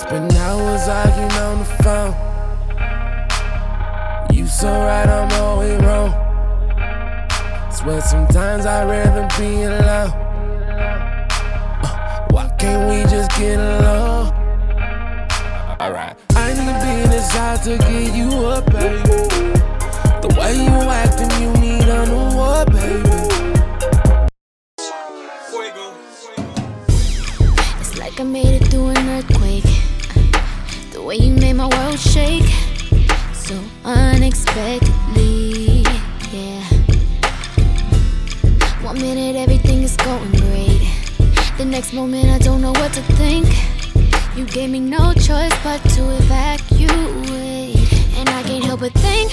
Spend hours arguing on the phone. You so right, I'm always wrong. Swear sometimes I'd rather be alone. Why can't we just get along? Alright. I need to be in this house to get you up, baby. The way you acting, you need a new war, baby. It's like I made it through an earthquake. The way you made my world shake, so unexpectedly, yeah. 1 minute everything is going great. The next moment I don't know what to think. You gave me no choice but to evacuate. And I can't help but think,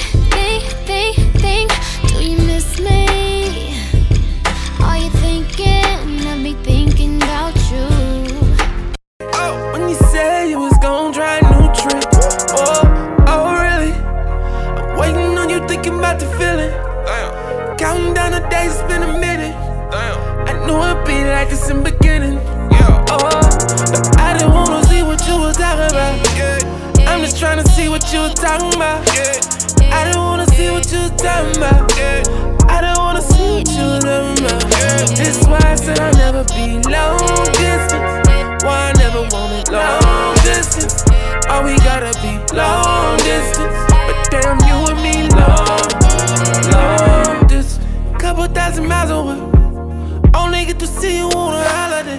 do you miss me? Are you thinking of me thinking about you? Oh, when you said you was gon' try a new trick. Oh, really? I'm waiting on you thinking about the feeling. Damn. Counting down the days, it's been a minute. Damn. I knew it'd be like this in the beginning. Yeah. Oh, but I didn't wanna see what you was talking about. Yeah. I'm just trying to see what you was talking about. Yeah. I didn't wanna see what you was talking about. Yeah. I don't wanna see what you was talking about. Yeah. This is why I said I'll never be long distance. Why I never wanted long distance. All we gotta be long distance. But damn, you and me long distance. Couple thousand miles away. Only get to see you on a holiday.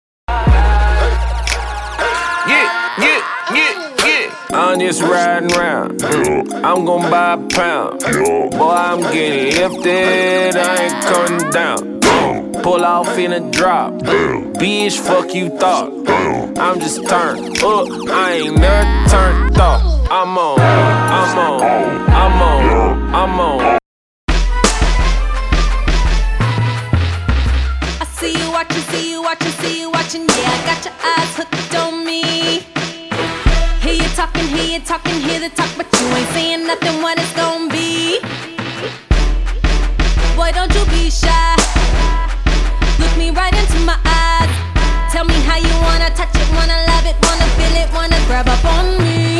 I'm just riding around. I'm gon' buy a pound. Boy, I'm getting lifted. I ain't coming down. Pull off in a drop. Bitch, fuck you thought. I'm just turned up. I ain't never turned off. I'm on. I see you watching, yeah, I got your eyes hooked on me. Hear you talking, hear the talk, but you ain't saying nothing what it's gon' be. Boy, don't you be shy. Look me right into my eyes. Tell me how you wanna touch it, wanna love it, wanna feel it, wanna grab up on me.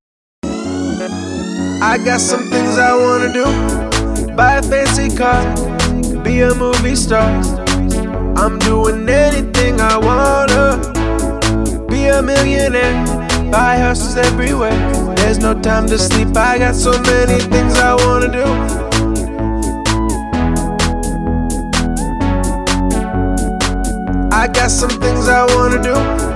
I got some things I wanna do. Buy a fancy car, be a movie star. I'm doing anything I wanna. Be a millionaire, buy houses everywhere. There's no time to sleep, I got so many things I wanna do. I got some things I wanna do.